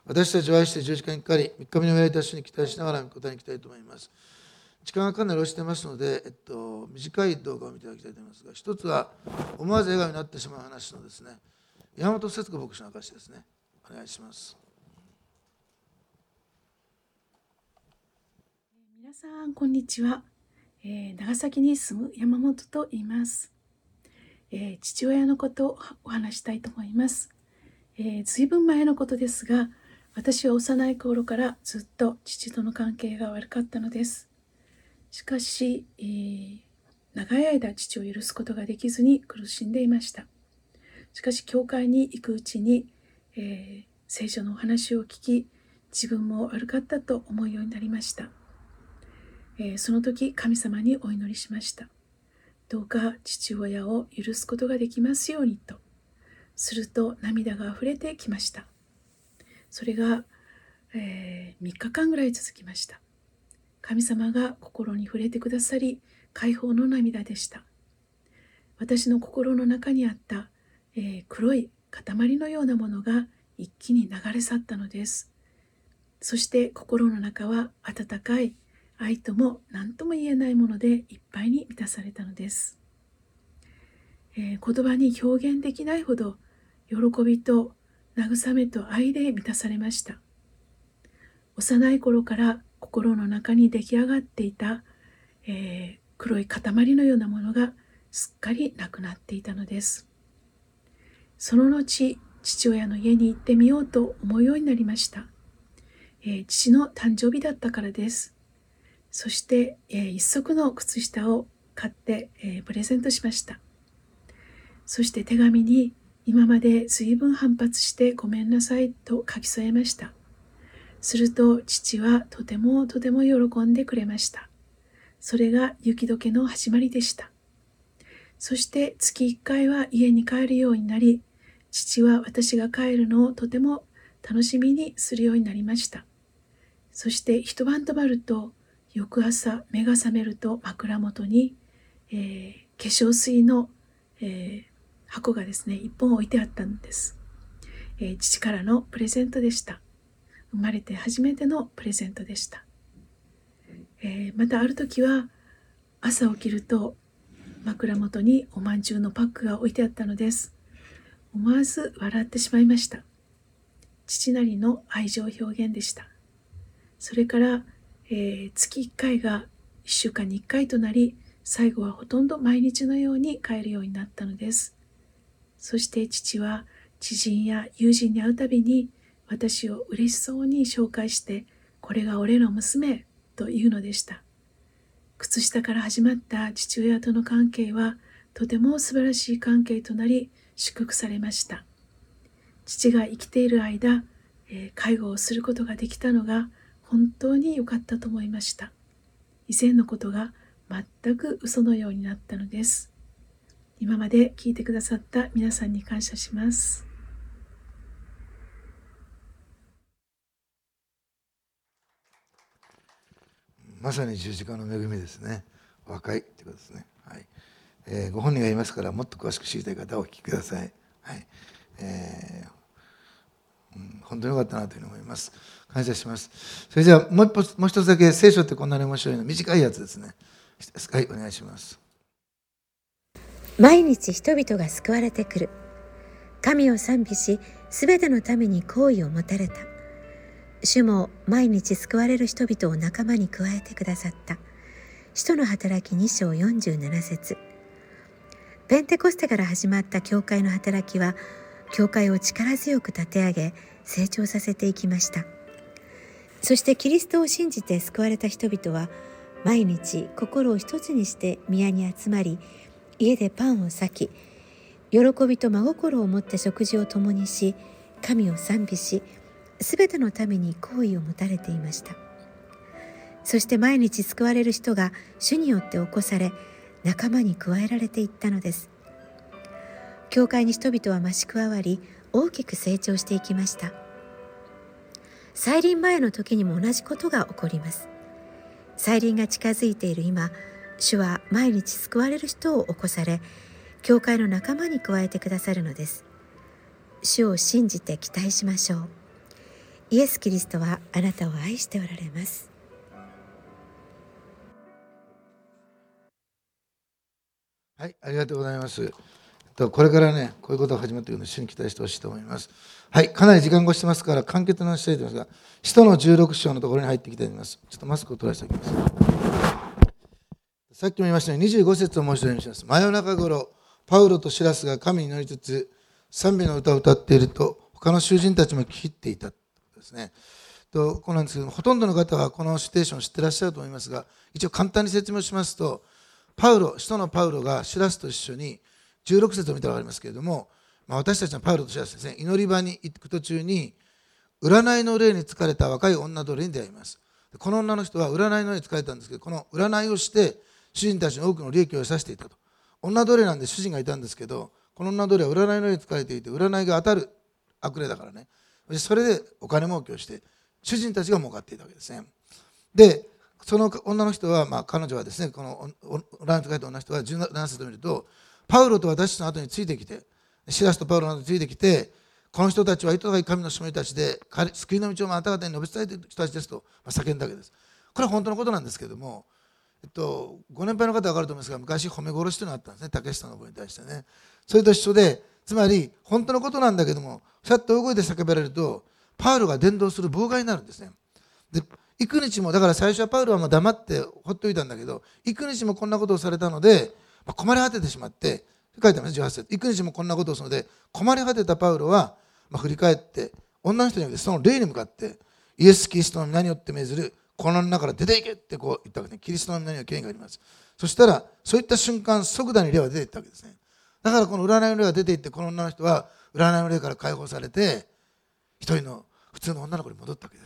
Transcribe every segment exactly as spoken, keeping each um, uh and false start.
私たちは愛して十字架にかかり、みっかめの上た主に期待しながら答えに行きたいと思います。時間がかなり押してますので、えっと、短い動画を見ていただきたいと思いますが、一つは思わず笑顔になってしまう話のですね、山本節子牧師の証ですね。お願いします。 皆さんこんにちは、えー、長崎に住む山本と言います、えー、父親のことをお話したいと思います。えー、ずいぶん前のことですが、私は幼い頃からずっと父との関係が悪かったのです。しかし、えー、長い間父を許すことができずに苦しんでいました。しかし教会に行くうちに、えー、聖書のお話を聞き、自分も悪かったと思うようになりました。えー、その時神様にお祈りしました。どうか父親を許すことができますようにと。すると涙があふれてきました。それが、えー、みっかかんぐらい続きました。神様が心に触れてくださり、解放の涙でした。私の心の中にあった、えー、黒い塊のようなものが一気に流れ去ったのです。そして心の中は温かい愛とも何とも言えないものでいっぱいに満たされたのです。えー、言葉に表現できないほど喜びと慰めと愛で満たされました。幼い頃から心の中に出来上がっていた、えー、黒い塊のようなものがすっかりなくなっていたのです。その後、父親の家に行ってみようと思うようになりました。えー、父の誕生日だったからです。そして、えー、一足の靴下を買って、えー、プレゼントしました。そして手紙に今まで随分反発してごめんなさいと書き添えました。すると父はとてもとても喜んでくれました。それが雪解けの始まりでした。そして月いっかいは家に帰るようになり、父は私が帰るのをとても楽しみにするようになりました。そして一晩泊まると、翌朝目が覚めると枕元に、えー、化粧水の、えー、箱がですね、一本置いてあったんです、えー。父からのプレゼントでした。生まれて初めてのプレゼントでした。えー、またある時は朝起きると枕元におまんじゅうのパックが置いてあったのです。思わず笑ってしまいました。父なりの愛情表現でした。それから、えー、月いっかいがいっしゅうかんにいっかいとなり、最後はほとんど毎日のように帰るようになったのです。そして父は知人や友人に会うたびに私を嬉しそうに紹介して、これが俺の娘と言うのでした。靴下から始まった父親との関係はとても素晴らしい関係となり、祝福されました。父が生きている間、えー、介護をすることができたのが本当に良かったと思いました。以前のことが全く嘘のようになったのです。今まで聞いてくださった皆さんに感謝します。 まさに十字架の恵みですね。若いってことですね。はい。えー、ご本人がいますから、もっと詳しく知りたい方はお聞きください。はい。えーうん、本当に良かったなというふうに思います。感謝します。それじゃあもう一もう一つだけ、聖書ってこんなに面白いの、短いやつですね。はい、お願いします。 毎日人々が救われてくる。神を賛美し、すべてのために好意を持たれた。主も毎日救われる人々を仲間に加えてくださった。使徒の働きに章よんじゅうなな節。ペンテコステから始まった教会の働きは、教会を力強く立て上げ、成長させていきました。そしてキリストを信じて救われた人々は、毎日心を一つにして宮に集まり、家でパンを裂き、喜びと真心を持って食事を共にし、神を賛美し、すべてのために好意を持たれていました。そして毎日救われる人が主によって起こされ、仲間に加えられていったのです。教会に人々は増し加わり、大きく成長していきました。再臨前の時にも同じことが起こります。再臨が近づいている今、主は毎日救われる人を起こされ、教会の仲間に加えてくださるのです。主を信じて期待しましょう。 イエス・キリストはあなたを愛しておられます。 はい、ありがとうございます。これからね、こういうことが始まっていくので、主に期待してほしいと思います。はい、かなり時間越してますから、簡潔なしたいと思いますが、使徒のじゅうろく章のところに入っていきたいと思います。ちょっとマスクを取らせておきます。さっきも言いましたように、にじゅうご節をもう一度読みます。真夜中頃、パウロとシラスが神に祈りつつ、賛美の歌を歌っていると、他の囚人たちも聞き入っていたですね。とこうなんですけども、ほとんどの方はこのシチュエーションを知ってらっしゃると思いますが、一応簡単に説明しますと、パウロ、使徒のパウロがシラスと一緒に、じゅうろく節を見たら分かりますけれども、まあ、私たちのパウロとシラスですね、祈り場に行く途中に、占いの霊に疲れた若い女奴隷に出会います。この女の人は占いの霊に疲れたんですけど、この占いをして、主人たちに多くの利益を得させていたと。女奴隷なんで主人がいたんですけど、この女奴隷は占いの霊に疲れていて、占いが当たる悪霊だからね。それでお金儲けをして、主人たちが儲かっていたわけですね。で、その女の人は、まあ、彼女はですね、この占いに疲れた女の人はじゅうなな節を見ると、パウロと私たちの後についてきて、シラスとパウロの後についてきて、この人たちは糸高い神のしもべたちで、救いの道をあなた方に述べ伝えている人たちですと叫んだわけです。これは本当のことなんですけれども、えっと、ご年配の方は分かると思いますが、昔褒め殺しというのがあったんですね、竹下信に対してね。それと一緒で、つまり本当のことなんだけども、そうやって大声で叫ばれると、パウロが伝道する妨害になるんですね。で、幾日も、だから最初はパウロはもう黙ってほっといたんだけど、幾日もこんなことをされたので、まあ、困り果ててしまって、書いてあります、じゅうはち節。幾日もこんなことをするので、困り果てたパウロは、まあ、振り返って、女の人に向けて、その霊に向かって、イエス・キリストの皆によって命ずる、この中から出ていけってこう言ったわけですね。キリストの皆には権威があります。そしたら、そういった瞬間、即座に霊は出ていったわけですね。だからこの占いの霊が出ていって、この女の人は、占いの霊から解放されて、一人の普通の女の子に戻ったわけです。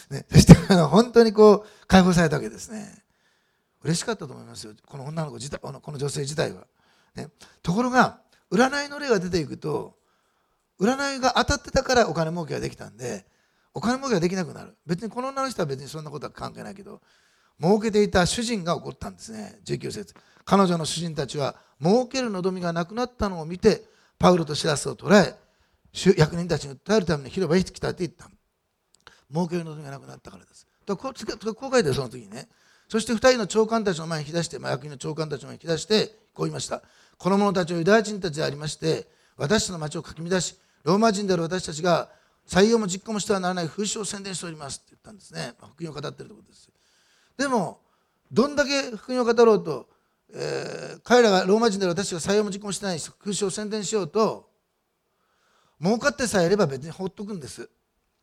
ね、そして本当にこう解放されたわけですね。嬉しかったと思いますよ、この女の子自体、この女性自体は。ね、ところが、占いの霊が出ていくと、占いが当たってたからお金儲けができたんで、お金儲けができなくなる。別にこの女の人は別にそんなことは関係ないけど、儲けていた主人が怒ったんですね。じゅうきゅう節。彼女の主人たちは、儲ける望みがなくなったのを見て、パウロとシラスを捕らえ、役人たちに訴えるために広場へ来たって言った。儲ける望みがなくなったからです。とこうこう書いてるその時にね。そして二人の長官たちの前に引き出して、まあ、役人の長官たちの前に引き出して、こう言いました。この者たちはユダヤ人たちでありまして、私たちの町をかき乱し、ローマ人である私たちが採用も実行もしてはならない風習を宣伝しておりますって言ったんですね。まあ、福音を語っているところです。でも、どんだけ福音を語ろうと、えー、彼らがローマ人である私たちが採用も実行もしてない風習を宣伝しようと、儲かってさえいれば別に放っとくんです。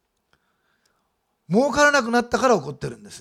儲からなくなったから怒ってるんです。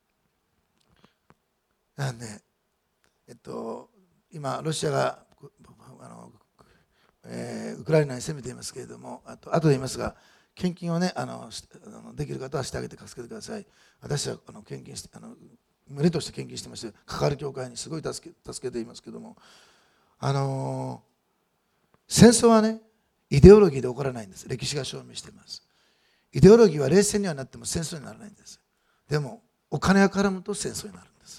なんで、えっと、今、ロシアがあの、えー、ウクライナに攻めていますけれども、あと後で言いますが、献金をね、あのできる方はしてあげて助けてください。私はあの献金して、あの群れとして献金してまして、関わる教会にすごい助け、助けていますけれども、あのー、戦争はね、イデオロギーで起こらないんです。歴史が証明しています。イデオロギーは冷戦にはなっても戦争にならないんです。でも、お金が絡むと戦争になるんです。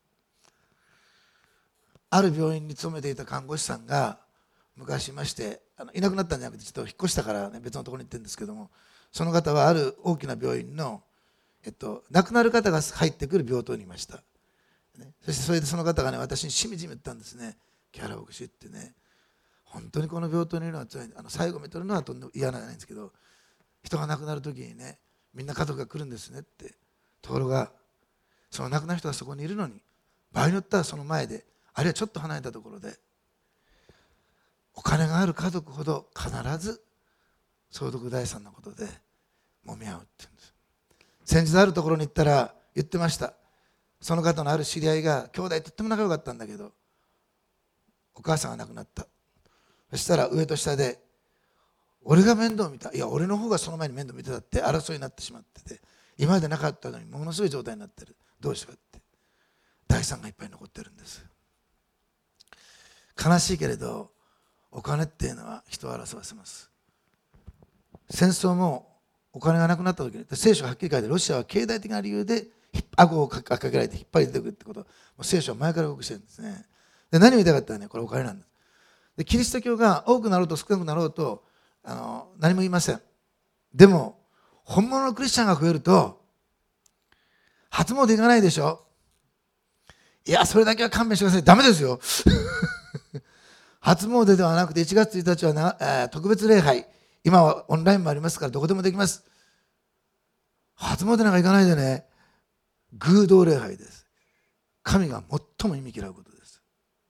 ある病院に勤めていた看護師さんが昔いまして、あのいなくなったんじゃなくて、ちょっと引っ越したから、ね、別のところに行ってるんですけども、その方はある大きな病院の、えっと、亡くなる方が入ってくる病棟にいました。ね、そしてそれでその方がね、私にしみじみ言ったんですね。木原牧師ってね、本当にこの病棟にいるのは辛い。あの最後見とるのはとんでも嫌なんですけど、人が亡くなる時にね、みんな家族が来るんですねって。ところが、その亡くなる人がそこにいるのに、場合によってはその前で、あるいはちょっと離れたところで、お金がある家族ほど必ず相続財産のことで揉み合うって言うんです。先日あるところに行ったら言ってました。その方のある知り合いが兄弟とっても仲良かったんだけど、お母さんが亡くなった。そしたら上と下で、俺が面倒見た。いや、俺の方がその前に面倒見てたって争いになってしまってて、今までなかったのにものすごい状態になってる。どうしようって。財産がいっぱい残ってるんです。悲しいけれど、お金っていうのは人を争わせます。戦争もお金がなくなった時に、聖書ははっきり書いて、ロシアは経済的な理由で顎をかけられて引っ張り出てくるってこと、もう聖書は前から動くしてるんですね。で、何を言いたかったらね、これお金なんです。で、キリスト教が多くなろうと少なくなろうと、あの何も言いません。でも、 本物のクリスチャンが増えると、初詣行かないでしょ。いや、それだけは勘弁してください。ダメですよ。初詣ではなくていちがつついたちはな、えー、特別礼拝。今はオンラインもありますからどこでもできます。初詣なんか行かないでね、偶道礼拝です。神が最も忌み嫌うことです。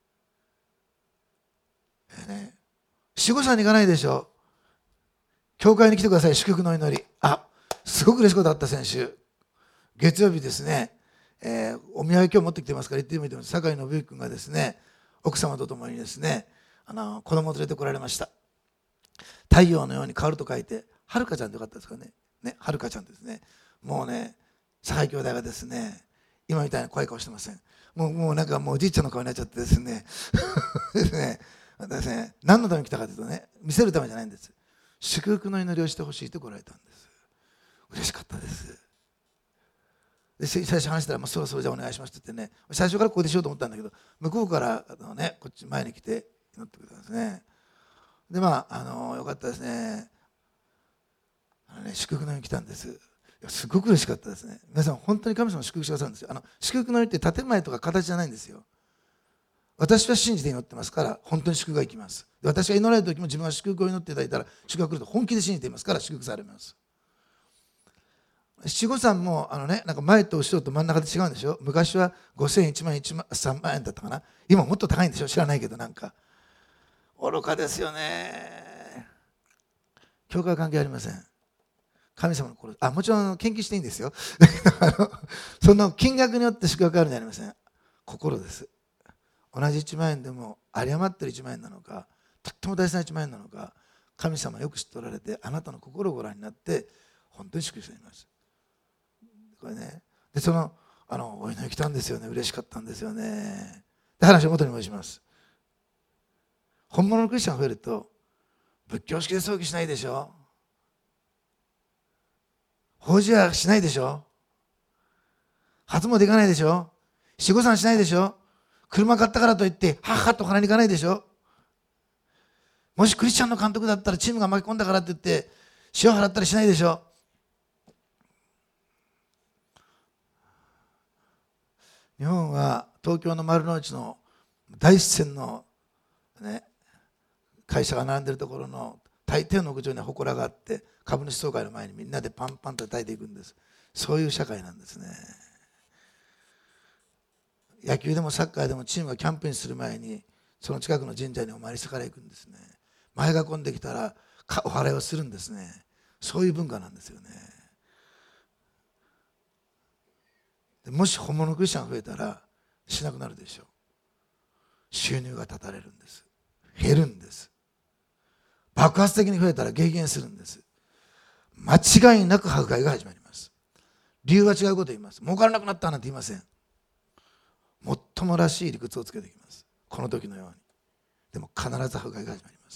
えーね、七五三に行かないでしょ。教会に来てください、祝福の祈り。あ、すごく嬉しいことあった、先週。月曜日ですね、えー、お土産今日持ってきてますから行ってみてます。酒井信之君がですね、奥様と共にですね、あの子供を連れてこられました。太陽のように変わると書いて、はるかちゃんでよかったですかね。ね、はるかちゃんですね。もうね、酒井兄弟がですね、今みたいな怖い顔してません。もう、もうなんかもうおじいちゃんの顔になっちゃってですね、ですね、私ね、何のために来たかというとね、見せるためじゃないんです。祝福の祈りをしてほしいと来られたんです。嬉しかったです。で最初話したら、もうそろそろじゃあお願いしますって言ってね、最初からここでしようと思ったんだけど、向こうからあの、ね、こっち前に来て祈ってくれたんですね。で、まあ、あのよかったですね。あのね、祝福の祈り来たんです。いや、すごく嬉しかったですね。皆さん、本当に神様の祝福してくださるんですよ。あの祝福の祈りって建前とか形じゃないんですよ。私は信じて祈ってますから、本当に祝福がいきます。で、私が祈られる時も自分が祝福を祈っていただいたら、祝福が来ると本気で信じていますから、祝福されます。七五三もあの、ね、なんか前と後ろと真ん中で違うんでしょ。昔はごせんえん、いちまん円、さんまんえんだったかな。今もっと高いんでしょ。知らないけど、なんか愚かですよね。教会は関係ありません。神様の心、あ、もちろん献金していいんですよ。その金額によって祝福があるんじゃありません。心です。同じいちまん円でも有り余ってるいちまん円なのか、とっても大事ないちまん円なのか、神様よく知っておられて、あなたの心をご覧になって本当に祝福しています。これね、でそのあのお祈り来たんですよね。嬉しかったんですよね。で、話を元に戻します。本物のクリスチャンが増えると、仏教式で葬儀しないでしょ。法事はしないでしょ。初詣行かないでしょ。七五三しないでしょ。車買ったからといって母と鼻に行かないでしょ。もしクリスチャンの監督だったらチームが巻き込んだからといって塩払ったりしないでしょ。日本は東京の丸の内の大自然の、ね、会社が並んでるところの大抵の屋上に祠があって、株主総会の前にみんなでパンパンと叩いていくんです。そういう社会なんですね。野球でもサッカーでもチームがキャンプインする前にその近くの神社にお参りしてから行くんですね。前が混んできたらお祓いをするんですね。そういう文化なんですよね。でもし本物のクリスチャンが増えたらしなくなるでしょう。収入が断たれるんです。減るんです。爆発的に増えたら激減するんです。間違いなく迫害が始まります。理由は違うことを言います。儲からなくなったなんて言いません。もっともらしい理屈をつけてきます。この時のように。でも必ず迫害が始まります。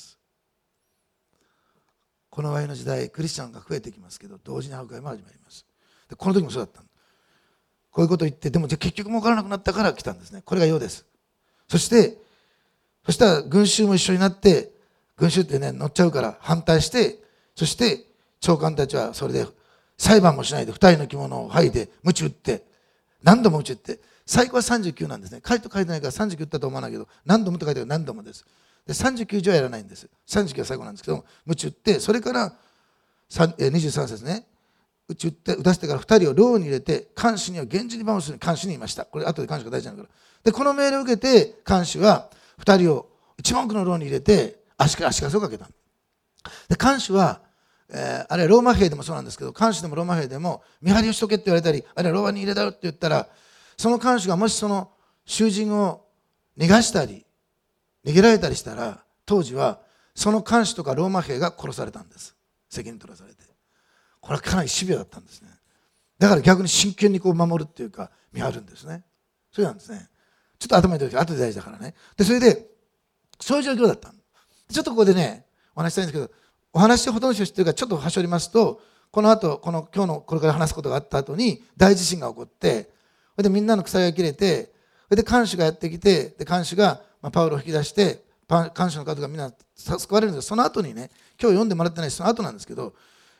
この終わりの時代、クリスチャンが増えてきますけど、同時に迫害も始まります。でこの時もそうだったんです。こういうことを言って、でもじゃ結局儲からなくなったから来たんですね。これが世です。そして、そしたら群衆も一緒になって、群衆ってね、乗っちゃうから反対して、そして長官たちはそれで裁判もしないで二人の着物を剥いで、鞭打って、何度も鞭打って、最高はさんじゅうきゅうなんですね。書いて書いてないからさんじゅうきゅうだと思わないけど、何度もと書いてある何度もです。で、さんじゅうきゅうじゃやらないんです。さんじゅうきゅうは最後なんですけども、鞭打って、それからにじゅうさん節ね。打ち打って打たせてからふたりを牢に入れて、看守には厳重に番をするに看守に言いました。これ後で看守が大事なから。でこの命令を受けて看守はふたりを一番奥の牢に入れて足か足かせをかけた。で看守は、えー、あれはローマ兵でもそうなんですけど、看守でもローマ兵でも見張りをしとけって言われたり、あるいは牢屋に入れたよって言ったら、その看守がもしその囚人を逃がしたり逃げられたりしたら、当時はその看守とかローマ兵が殺されたんです。責任取らされて。これはかなりシビアだったんですね。だから逆に真剣にこう守るっていうか見張るんですね。それなんですね。ちょっと頭に入れておいて、後で大事だからね。でそれでそういう状況だった。ちょっとここでねお話したいんですけど、お話ほとんど知ってるからちょっと端折りますと、この後この今日のこれから話すことがあった後に大地震が起こって、それでみんなの鎖が切れて、それで看守がやってきて、で看守が、まあ、パウロを引き出して、看守の方がみんな救われるんですけど、その後にね、今日読んでもらってないその後なんですけど、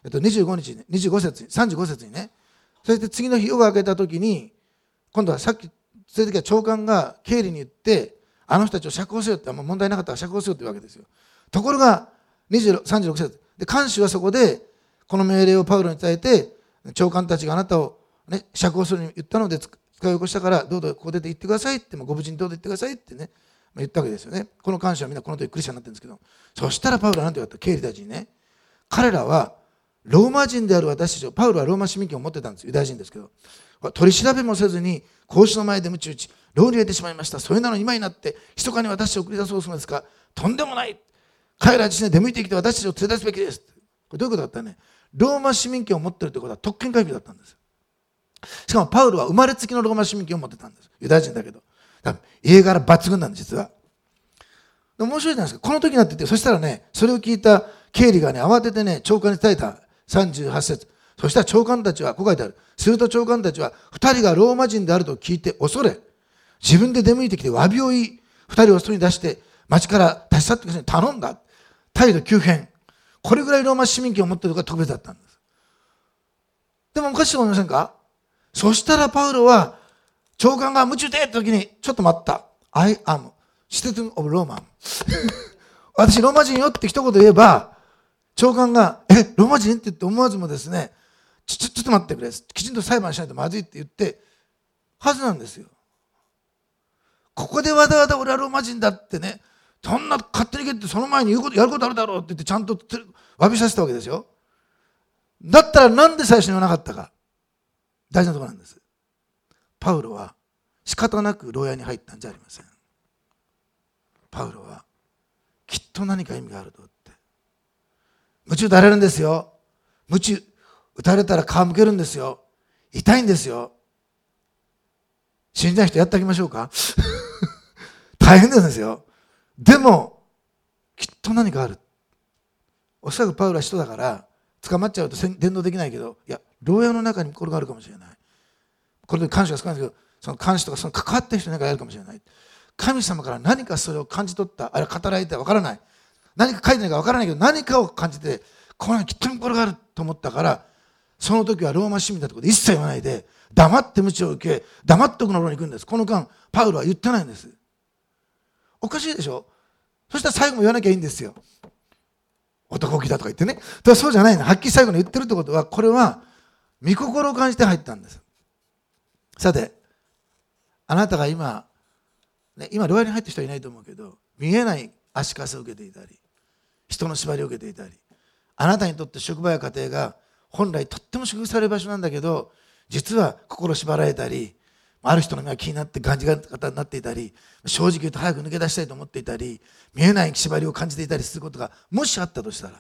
えっと、にじゅうごにちに、にじゅうご節に、さんじゅうご節にね、そして次の日夜が明けた時に、今度はさっき、そういう時は長官が経理に言って、あの人たちを釈放せよって、もう問題なかったから釈放せよって言うわけですよ。ところが、さんじゅうろく節で、看守はそこで、この命令をパウロに伝えて、長官たちがあなたを、ね、釈放するに言ったので使い起こしたから、どうぞここ出て行ってくださいって、ご無事にどうぞ行ってくださいってね、言ったわけですよね。この看守はみんなこの時クリスチャンになってるんですけど、そしたらパウロは何て言われた、経理たちにね、彼らはローマ人である私たちを、パウロはローマ市民権を持ってたんです、ユダヤ人ですけど、取り調べもせずに公使の前でムチ打ち牢に入れてしまいました。それなのに今になって密かに私たちを送り出そうするのですか。とんでもない。彼ら自身で出向いてきて私たちを連れ出すべきです。これどういうことだったらね、ローマ市民権を持っているということは特権階級だったんです。しかもパウロは生まれつきのローマ市民権を持ってたんです。ユダヤ人だけど、だから家柄抜群なんです、実は。で面白いじゃないですか。この時になってて、そしたらね、それを聞いた経理がね、慌ててね、長官に伝えた。さんじゅうはち節。そしたら長官たちは、こう書いてある。すると長官たちは、二人がローマ人であると聞いて恐れ、自分で出向いてきて詫びを言い、二人を外に出して、町から立ち去ってください。頼んだ。態度急変。これぐらいローマ市民権を持っているのが特別だったんです。でもおかしいと思いませんか？そしたらパウロは、長官が夢中でって時に、ちょっと待った。I am citizen of Roman 私ローマ人よって一言言えば、長官が、え、ローマ人って言って思わずもですね、ちょ、ちょ、ちょっと待ってくれ。きちんと裁判しないとまずいって言って、はずなんですよ。ここでわざわざ俺はローマ人だってね、そんな勝手に言ってその前に言うこと、やることあるだろうって言ってちゃんと詫びさせたわけですよ。だったらなんで最初に言わなかったか。大事なところなんです。パウロは仕方なく牢屋に入ったんじゃありません。パウロはきっと何か意味があるとって。鞭打たれるんですよ。鞭打たれたら皮むけるんですよ。痛いんですよ。死んだ人やってあげましょうか大変なんですよ。でもきっと何かある。おそらくパウロは人だから捕まっちゃうと伝道できないけど、いや牢屋の中にこれがあるかもしれない。これで看守が少ないんですけど、その看守とかその関わってる人に何かやるかもしれない。神様から何かそれを感じ取った、あれは語られてわからない。何か書いてないかわからないけど、何かを感じて、これはきっとこれがあると思ったから、その時はローマ市民だってこと一切言わないで、黙って鞭を受け、黙って奥の牢に行くんです。この間、パウロは言ってないんです。おかしいでしょ？そしたら最後も言わなきゃいいんですよ。男気だとか言ってね。だそうじゃないの。はっきり最後に言ってるってことは、これは、御心を感じて入ったんです。さて、あなたが今、ね、今、牢屋に入ってる人はいないと思うけど、見えない足かせを受けていたり、人の縛りを受けていたり、あなたにとって職場や家庭が本来とっても祝福される場所なんだけど、実は心縛られたり、ある人の目が気になってがんじが方になっていたり、正直言うと早く抜け出したいと思っていたり、見えない縛りを感じていたりすることがもしあったとしたら、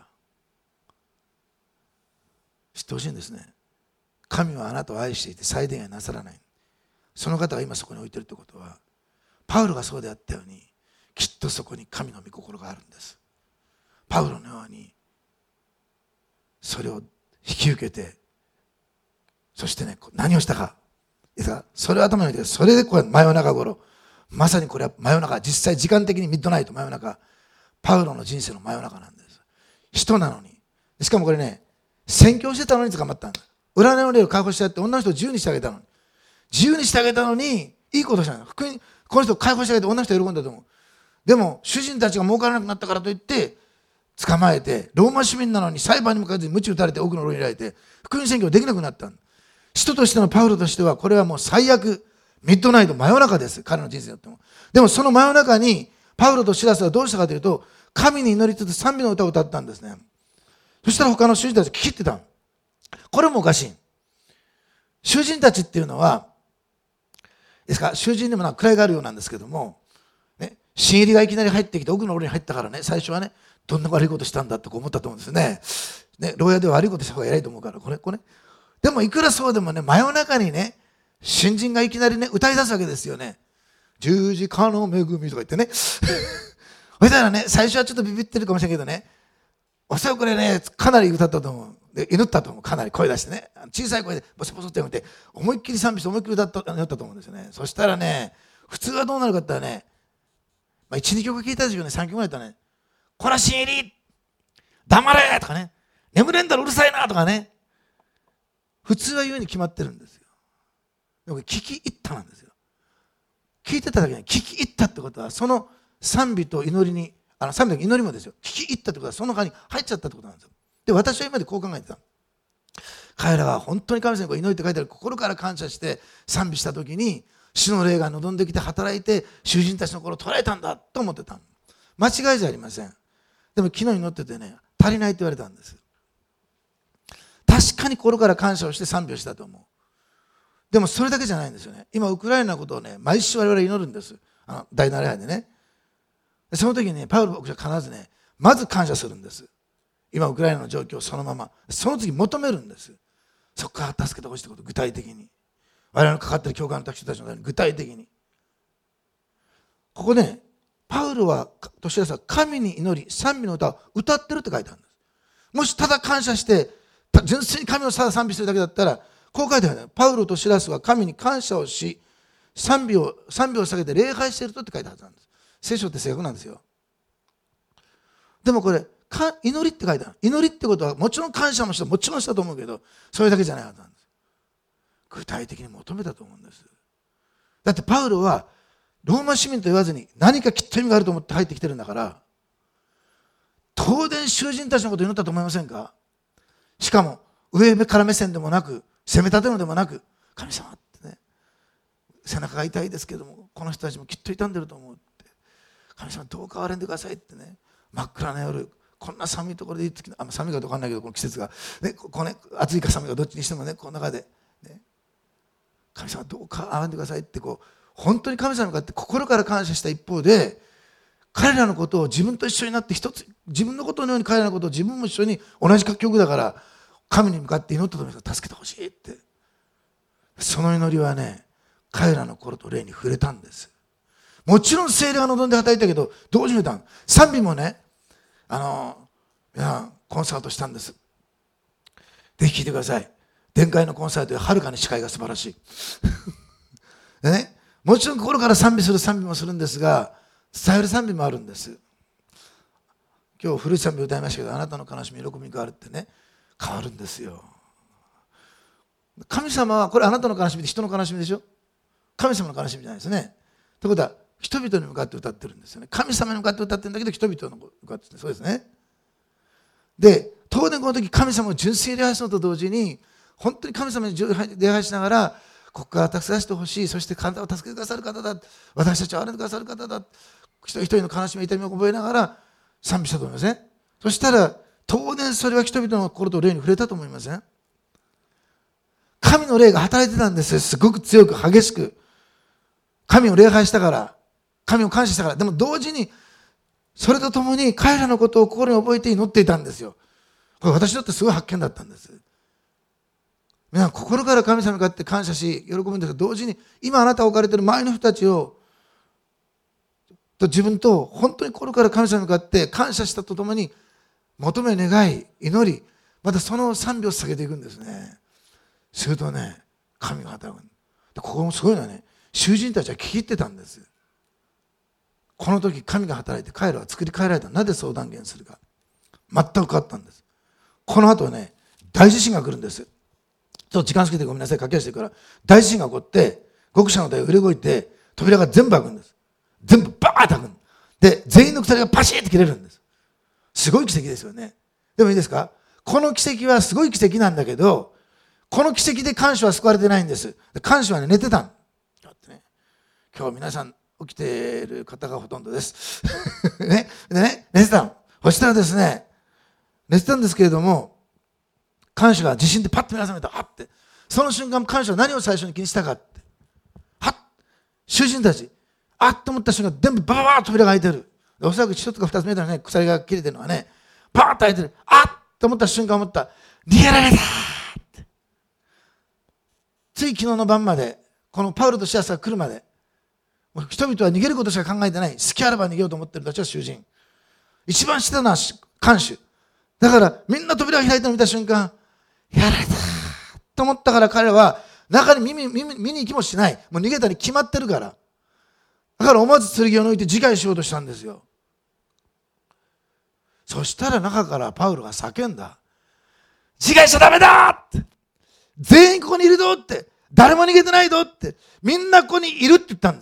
知ってほしいんですね。神はあなたを愛していて再電話なさらない。その方が今そこに置いているということは、パウロがそうであったように、きっとそこに神の御心があるんです。パウロのようにそれを引き受けて、そしてね、何をしたか。それは頭に置いて、それでこれ真夜中頃、まさにこれは真夜中、実際時間的にミッドナイト真夜中、パウロの人生の真夜中なんです。人なのに。しかもこれね、宣教してたのに捕まったんだ。裏の霊を解放してやって女の人を自由にしてあげたのに。自由にしてあげたのに、いいことしたの。福音、この人を解放してあげて女の人は喜んだと思う。でも、主人たちが儲からなくなったからといって、捕まえて、ローマ市民なのに裁判に向かわずに鞭打たれて奥の牢に入れられて、福音宣教できなくなったんだ。人としてのパウロとしては、これはもう最悪、ミッドナイト真夜中です。彼の人生によっても。でもその真夜中に、パウロとシラスはどうしたかというと、神に祈りつつ賛美の歌を歌ったんですね。そしたら他の囚人たち聞き入ってた。これもおかしい。囚人たちっていうのは、ですから囚人にもなんか位があるようなんですけども、ね、新入りがいきなり入ってきて奥の牢に入ったからね、最初はね、どんな悪いことしたんだって思ったと思うんですよね。ね、牢屋では悪いことした方が偉いと思うから、これ、これ。でもいくらそうでもね、真夜中にね、新人がいきなりね、歌い出すわけですよね。十字架の恵みとか言ってね。そしたらね、最初はちょっとビビってるかもしれないけどね、おそらくこれね、かなり歌ったと思う。で祈ったと思う。かなり声出してね。小さい声でボソボソって言って、思いっきり賛美して思いっきり歌った祈ったと思うんですよね。そしたらね、普通はどうなるかって言ったらね、まあ、いち、にきょく聴いたんですけどね、さんきょくぐらいだったらね、こら新入り黙れとかね、 眠れんだろうるさいなとかね、普通は言うに決まってるんですよ。でも聞き入ったなんですよ。聞いてただけに聞き入ったってことは、その賛美と祈りに、あの賛美と祈りもですよ、聞き入ったってことはその中に入っちゃったってことなんですよ。で、私は今までこう考えてた。彼らは本当に神様に祈りって書いてある、心から感謝して賛美したときに、主の霊が望んできて働いて囚人たちの心を捉えたんだと思ってた。間違いじゃありません。でも昨日祈っててね、足りないって言われたんです。確かに心から感謝をして賛美をしたと思う。でもそれだけじゃないんですよね。今ウクライナのことをね、毎週我々祈るんです。あの大な礼拝でね。その時にね、パウロ牧師は必ずね、まず感謝するんです。今ウクライナの状況そのまま、その次求めるんです。そこから助けてほしいってこと、具体的に。我々のかかっている教会の人たちのために具体的に。ここね、パウロはとシラスは神に祈り賛美の歌を歌ってるって書いてあるんです。もしただ感謝して純粋に神をただ賛美するだけだったら、こう書いてある。パウロとシラスは神に感謝をし、賛美を賛美を下げて礼拝しているとって書いてあるんです。聖書って正確なんですよ。でもこれか祈りって書いてある。祈りってことはもちろん感謝もしたもちろんしたと思うけど、それだけじゃないはずなんです。具体的に求めたと思うんです。だってパウロはローマ市民と言わずに何かきっと意味があると思って入ってきてるんだから、当然囚人たちのことを祈ったと思いませんか？しかも上から目線でもなく、責め立てるのでもなく、神様ってね、背中が痛いですけどもこの人たちもきっと傷んでると思うって、神様どうか憐れんでくださいってね、真っ暗な夜こんな寒いところでいい時、あ寒いかどうかわかんないけどこの季節が、ね、ここね、暑いか寒いかどっちにしてもね、この中で、ね、神様どうか憐れんでくださいってこう本当に神様に向かって心から感謝した一方で、彼らのことを自分と一緒になって一つ、自分のことのように彼らのことを自分も一緒に同じ曲だから神に向かって祈ったと思います。助けてほしいって。その祈りはね、彼らの心と霊に触れたんです。もちろん聖霊が望んで働いたけど、同時に歌う。賛美もね、あのいやコンサートしたんです。ぜひ聴いてください。殿会のコンサートよりはるかに司会が素晴らしいでね、もちろん心から賛美する賛美もするんですが、伝える賛美もあるんです。今日古い賛美を歌いましたけど、あなたの悲しみ喜びに変わるってね、変わるんですよ。神様はこれあなたの悲しみで人の悲しみでしょ。神様の悲しみじゃないですね。ということは人々に向かって歌ってるんですよね。神様に向かって歌ってるんだけど人々に向かってる、そうですね。で当然この時神様を純粋に礼拝するのと同時に、本当に神様に礼拝しながら、ここから助け出してほしい、そして体を助けてくださる方だ、私たちを憐れんでくださる方だ、一人一人の悲しみ痛みを覚えながら賛美したと思いません？そしたら当然それは人々の心と霊に触れたと思いません？神の霊が働いてたんです。すごく強く激しく。神を礼拝したから、神を感謝したから。でも同時にそれとともに彼らのことを心に覚えて祈っていたんですよ。これ私にとってすごい発見だったんです。皆さん心から神様に向かって感謝し喜ぶんですが、同時に今あなたが置かれている周りの人たちをと自分と本当に心から神様に向かって感謝したとともに求め願い祈り、またその賛美を下げていくんですね。するとね、神が働く。でここもすごいのはね、囚人たちは聞き入ってたんです。この時神が働いて彼らは作り変えられた。なぜそう断言するか、全く変わったんです。この後ね、大地震が来るんです。ちょっと時間過ぎてごめんなさい、駆け足してから大地震が起こって極斜の台が揺れ動いて扉が全部開くんです。全部バーッと開くんで、全員の鎖がパシッと切れるんです。すごい奇跡ですよね。でもいいですか、この奇跡はすごい奇跡なんだけど、この奇跡で看守は救われてないんです。看守は、ね、寝てたんね。今日皆さん起きている方がほとんどですね。でね、寝てたの。そしたらですね、寝てたんですけれども、看守が地震でパッと目が覚めた。はって。その瞬間、看守は何を最初に気にしたかって。はっ。囚人たち。あっと思った瞬間、全部バババーッと扉が開いてる。おそらく一つか二つ目だね、鎖が切れてるのはね、バーッと開いてる。あっと思った瞬間思った。逃げられたって。つい昨日の晩まで、このパウロとシラスが来るまで、もう人々は逃げることしか考えてない。隙あれば逃げようと思ってる人たちは囚人。一番下のは看守。だからみんな扉が開いたのを見た瞬間、やられたと思ったから彼らは中に見見見見に行きもしない。もう逃げたに決まってるから。だから思わず剣を抜いて自害しようとしたんですよ。そしたら中からパウロが叫んだ。 自害しちゃダメだって。全員ここにいるぞって。誰も逃げてないぞって。みんなここにいるって言ったんです。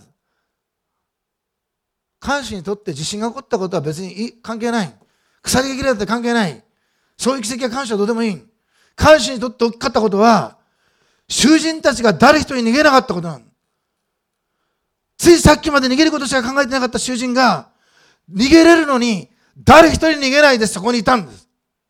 看守にとって地震が起こったことは別に関係ない。鎖が切られたって関係ない。そういう奇跡や感謝はどうでもいい。看守にとって大きかったことは、囚人たちが誰一人逃げなかったことなの。ついさっきまで逃げることしか考えてなかった囚人が、逃げれるのに、誰一人逃げないでそこにいたんです。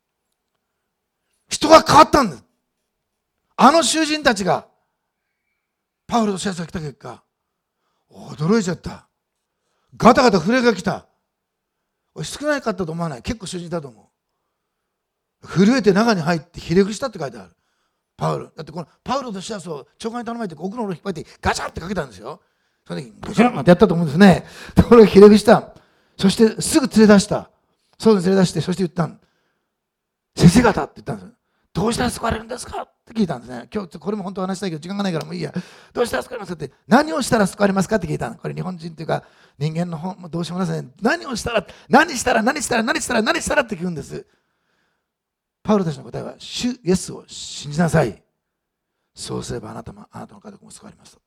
人が変わったんです。あの囚人たちが、パウロとシラスが来た結果、驚いちゃった。ガタガタ震えが来た。少ないかったと思わない。結構囚人だと思う。震えて中に入ってひれ伏したって書いてある。パウロ。だってこのパウロとシラスを長官に頼まれて奥の方を引っ張ってガチャってかけたんですよ。その時にガチャンってやったと思うんですね。ところがひれ伏した。そしてすぐ連れ出した。そう連れ出して、そして言ったん。先生方って言ったんです。どうしたら救われるんですかって聞いたんですね。今日これも本当は話したいけど時間がないからもういいや。どうしたら救われますかって、何をしたら救われますかって聞いたの。これ日本人っていうか人間の本もどうしようもないですね。何をしたら、何したら、何したら、何したら、何したらって聞くんです。パウロたちの答えは、主イエスを信じなさい。そうすればあなたも、あなたの家族も救われます。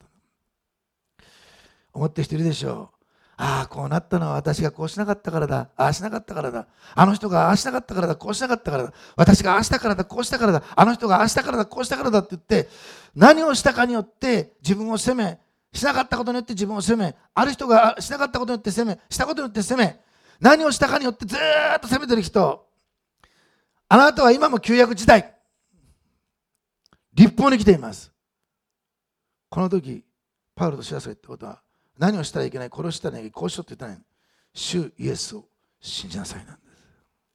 思ってる人いるでしょう。ああ、こうなったのは私がこうしなかったからだ。ああしなかったからだ。あの人がああしなかったからだ。こうしなかったからだ。私がああしたからだ。こうしたからだ。あの人がああしたからだ。こうしたからだって言って、何をしたかによって自分を責め、しなかったことによって自分を責め、ある人がしなかったことによって責め、したことによって責め、何をしたかによってずーっと責めてる人、あなたは今も旧約時代、立法に来ています。この時、パウロとシラスが言ったことは、何をしたらいけない、殺したらいけない、こうしろって言ったらいい。主イエスを信じなさいなんです。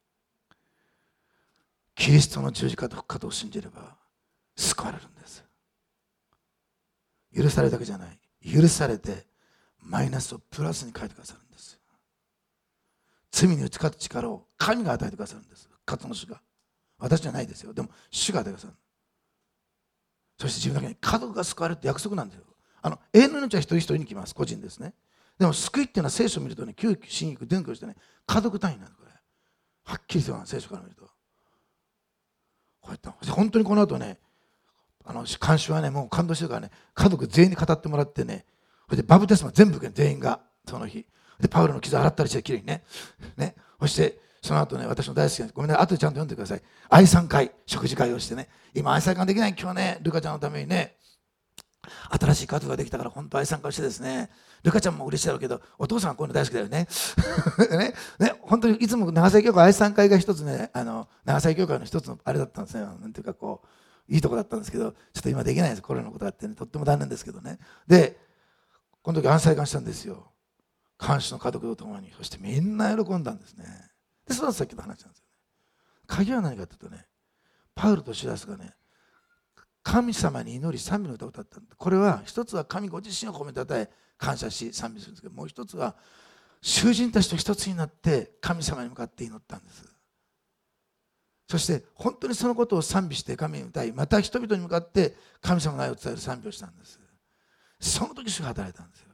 キリストの十字架と復活を信じれば救われるんです。許されるだけじゃない。許されてマイナスをプラスに変えてくださるんです。罪に打ち勝つ力を神が与えてくださるんです。復活の主が。私じゃないですよ。でも主が与えてくださる。そして自分だけに家族が救われるって約束なんですよ。あの永遠の命は一人一人に来ます。個人ですね。でも救いっていうのは聖書を見るとね、旧新約伝教してね、家族単位なんです。これはっきりしてます。聖書から見ると。こうやって本当にこの後ね、あの監修はね、もう感動してるからね、家族全員に語ってもらってね、それでバブテスマ全部全員がその日でパウロの傷洗ったりしてきれいにね、ね、そしてその後ね、私の大好きな、ごめんなさい、後でちゃんと読んでください。愛さん会、食事会をしてね、今愛さん会できない、今日ね、ルカちゃんのためにね、新しい家族ができたから本当愛さん会してですね、ルカちゃんも嬉しいだろうけど、お父さんはこういうの大好きだよね。ね, ね本当にいつも長崎教会愛さん会が一つね、あの長崎教会の一つのあれだったんですね。なんていうかこういいとこだったんですけど、ちょっと今できないです。コロナのことがあってね、とっても残念ですけどね。で、この時安祭館したんですよ。看守の家族と共に、そしてみんな喜んだんですね。で、そのさっきの話なんですよね。鍵は何かというとね、パウロとシラスがね、神様に祈り賛美の歌を歌ったんだ。これは一つは神ご自身を褒めたたえ感謝し賛美するんですけど、もう一つは囚人たちと一つになって神様に向かって祈ったんです。そして本当にそのことを賛美して神に歌い、また人々に向かって神様の愛を伝える賛美をしたんです。その時主が働いたんですよ。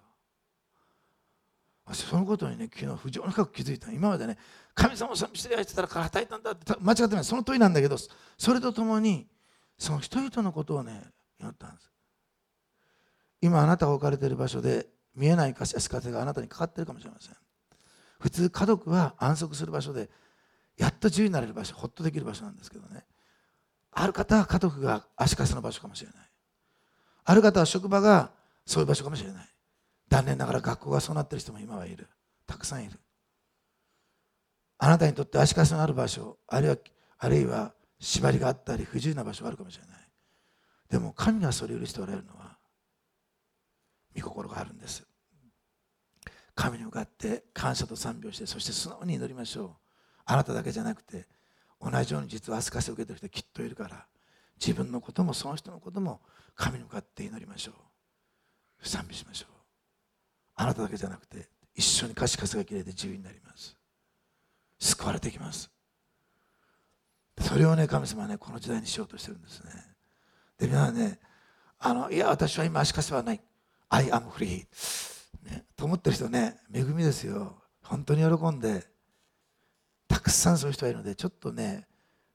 そのことにね、昨日非常に深く気づいた。今までね、神様を賛美してやってたら働いたんだって間違ってない。その通りなんだけど、それとともにその人々のことをね、祈ったんです。今あなたが置かれている場所で見えない足かせがあなたにかかっているかもしれません。普通家族は安息する場所で、やっと自由になれる場所、ほっとできる場所なんですけどね、ある方は家族が足かせの場所かもしれない。ある方は職場がそういう場所かもしれない。残念ながら学校がそうなっている人も今はいる。たくさんいる。あなたにとって足かせのある場所、あるいは、あるいは縛りがあったり不自由な場所があるかもしれない。でも神がそれを許しておられるのは御心があるんです。神に向かって感謝と賛美をして、そして素直に祈りましょう。あなただけじゃなくて、同じように実は足かせを受けている人はきっといるから、自分のこともその人のことも神に向かって祈りましょう。賛美しましょう。あなただけじゃなくて、一緒に足かせが切れて自由になります。救われてきます。それをね、神様はね、この時代にしようとしてるんですね。で、皆さんね、あの、いや、私は今足かせはない。I am free、ね。と思ってる人ね、恵みですよ。本当に喜んで、たくさんそういう人がいるので、ちょっとね、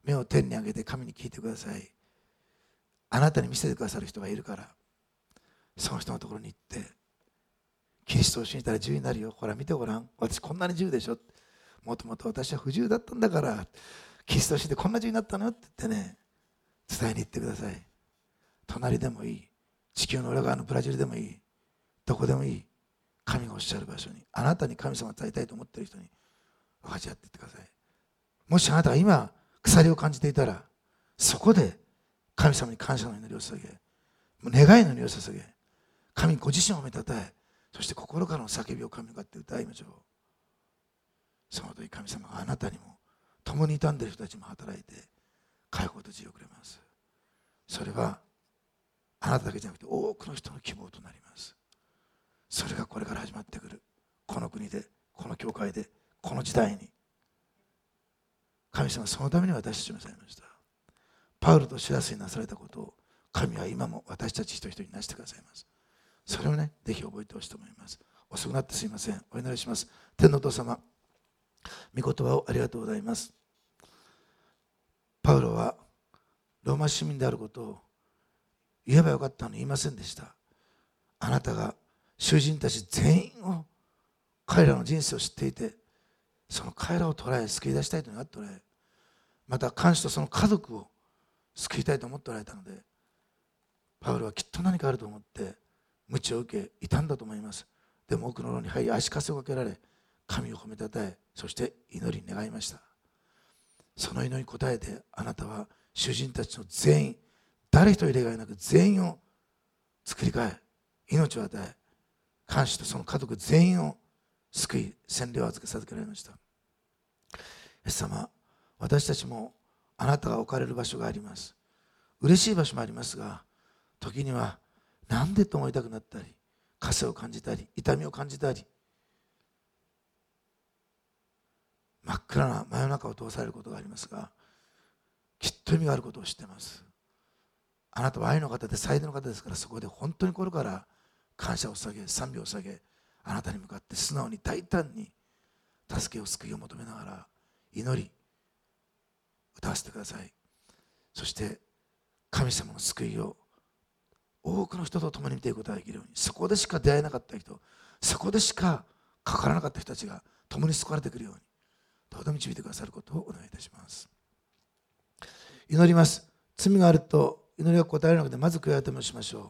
目を天に上げて神に聞いてください。あなたに見せてくださる人がいるから、その人のところに行って、キリストを信じたら自由になるよ。ほら見てごらん。私こんなに自由でしょ。もともと私は不自由だったんだから、キリストを信じてこんな自由になったのよって言ってね、伝えに行ってください。隣でもいい。地球の裏側のブラジルでもいい。どこでもいい。神がおっしゃる場所に、あなたに神様を伝えたいと思っている人に分かち合っていってください。もしあなたが今、鎖を感じていたら、そこで神様に感謝の祈りを捧げ、願いの祈りを捧げ、神ご自身を褒めたたえ、そして心からの叫びを神に向かって歌いましょう。その時神様があなたにも、共に傷んでいる人たちも働いて、解放と自由をくれます。それは、あなただけじゃなくて多くの人の希望となります。それがこれから始まってくる。この国で、この教会で、この時代に。神様はそのために私たちをなさいました。パウロとシラスになされたことを、神は今も私たち一人一人になしてくださいます。それをね、ぜひ覚えてほしいと思います。遅くなってすいません。お祈りします。天のお父様、御言葉をありがとうございます。パウロはローマ市民であることを言えばよかったのに言いませんでした。あなたが囚人たち全員を、彼らの人生を知っていて、その彼らを捉え救い出したいと願っておられ、また看守とその家族を救いたいと思っておられたので、パウロはきっと何かあると思って鞭を受けいたんだと思います。でも奥の牢に入り足かせをかけられ、神を褒めたたえ、そして祈り願いました。その祈りに応えて、あなたは囚人たちの全員、誰一人例外なく全員を作り変え、命を与え、看守とその家族全員を救い、洗礼を預け授けられました。イエス様、私たちもあなたが置かれる場所があります。嬉しい場所もありますが、時にはなんでと思いたくなったり、枷を感じたり、痛みを感じたり、真っ暗な真夜中を通されることがありますが、きっと意味があることを知っています。あなたは愛の方で最大の方ですから、そこで本当に心から感謝を捧げ、賛美を捧げ、あなたに向かって素直に大胆に助けを救いを求めながら祈り歌わせてください。そして神様の救いを多くの人と共に見ていくことができるように、そこでしか出会えなかった人、そこでしかかからなかった人たちが共に救われてくるように、どうぞ導いてくださることをお願いいたします。祈ります。罪があると祈りが答えられなくて、まず悔い改めをしましょう。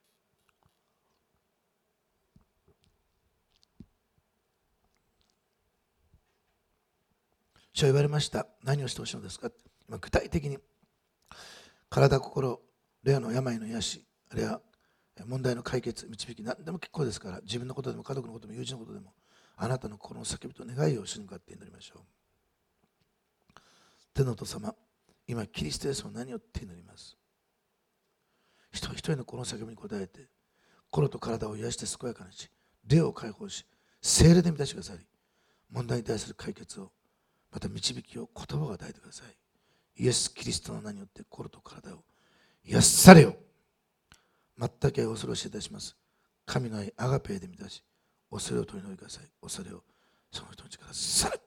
主は言われました。何をしてほしいのですか。今具体的に体、心、霊の病の癒し、あるいは問題の解決、導き、何でも結構ですから、自分のことでも家族のことでも友人のことでも、あなたの心の叫びと願いを主に向かって祈りましょう。天のお父様、今キリストイエスを何をって祈ります。一人一人のこの叫びに応えて、心と体を癒して健やかにし、霊を解放し、聖霊で満たしてくださり、問題に対する解決を、また導きを言葉を与えてください。イエス・キリストの名によって心と体を癒されよ。全く恐れを教えいたします。神の愛、アガペーで満たし、恐れを取り除いてください。恐れをその人の力され。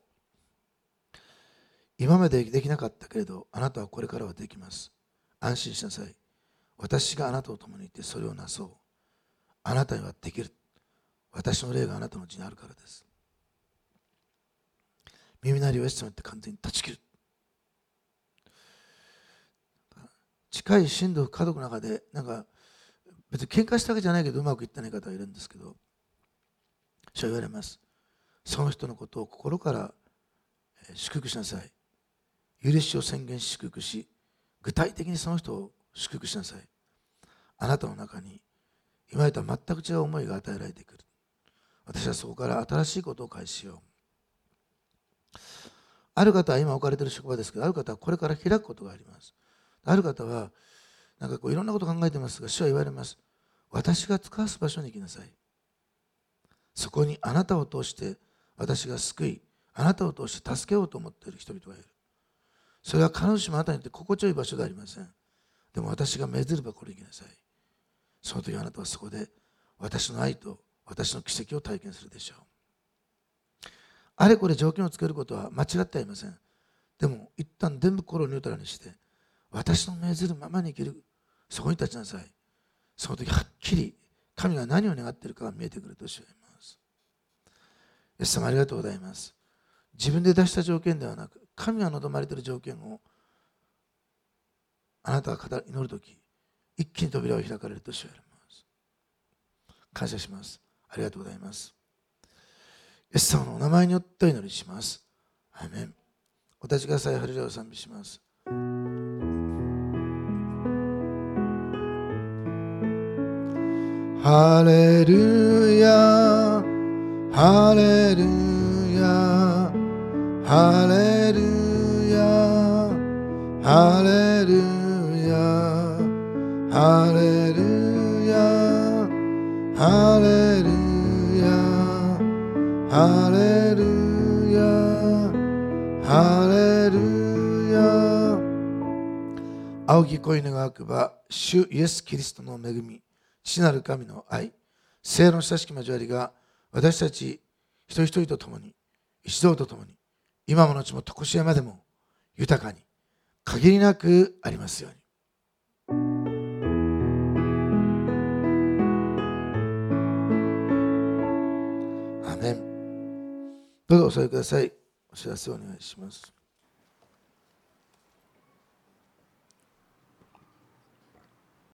今までできなかったけれど、あなたはこれからはできます。安心しなさい。私があなたと共にいてそれをなそう。あなたにはできる。私の霊があなたのうちにあるからです。耳鳴りをイエス様によって完全に断ち切る。近い親族、家族の中で、なんか別に喧嘩したわけじゃないけどうまくいってない方がいるんですけど、主は言われます。その人のことを心から祝福しなさい。許しを宣言し祝福し、具体的にその人を祝福しなさい。あなたの中に今までとは全く違う思いが与えられてくる。私はそこから新しいことを開始しよう。ある方は今置かれている職場ですけど、ある方はこれから開くことがあります。ある方はなんかこういろんなことを考えていますが、主は言われます。私が使わす場所に行きなさい。そこにあなたを通して私が救い、あなたを通して助けようと思っている人々がいる。それは必ずしもあなたにとって心地よい場所ではありません。でも私が命ずればこれに行きなさい。その時あなたはそこで私の愛と私の奇跡を体験するでしょう。あれこれ条件をつけることは間違ってはいません。 でも一旦全部心をニュートラルにして、私の命ずるままに生きる、そこに立ちなさい。その時はっきり神が何を願っているかが見えてくると主は言います。イエス様ありがとうございます。自分で出した条件ではなく、神が望まれている条件をあなたが祈るとき、一気に扉を開かれると主は言います。感謝します。ありがとうございます。イエス様のお名前によってお祈りします。アーメン。お立ちください。ハレルヤを賛美します。ハレルヤ、ハレルヤ、ハレルヤ、ハレルヤ、ハレルヤ、ハレルヤ、ハレルヤ、ハレルヤ。青き恋の学ば、主イエス・キリストの恵み、父なる神の愛、聖の親しき交わりが私たち一人一人と共に、一同と共に、今も後も常しえまでも豊かに、限りなくありますように。アーメン。どうぞお座りください。お知らせをお願いします。